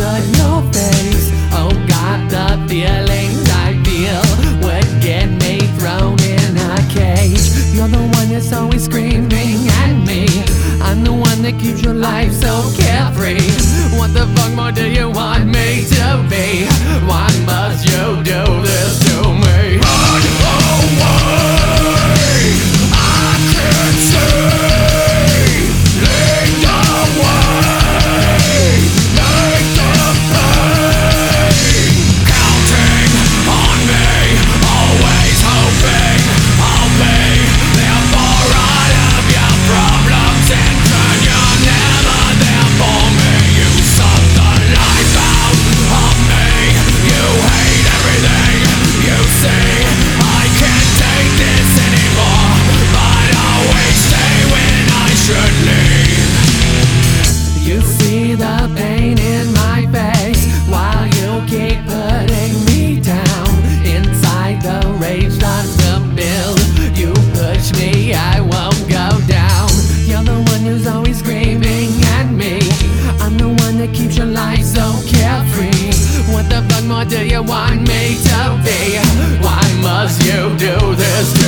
shut your face. Oh God, the feelings I feel would get me thrown in a cage. You're the one that's always screaming at me. I'm the one that keeps your life so carefree. What the fuck more do you want me to be? Why must you do this to me? Run away, I can't see. Lead the way, make the pain. Counting on me, always hoping I'll be there for all of your problems and turn you're never there for me. You suck the life out of me. You hate everything you see. I can't take this anymore, but I'll always stay when I should leave. You see the pain in my face while you keep putting me down. Inside the rage starts to build. You push me, I won't go down. You're the one who's always screaming at me. I'm the one that keeps your life so carefree. What the fuck more do you want me to be? Why must you do this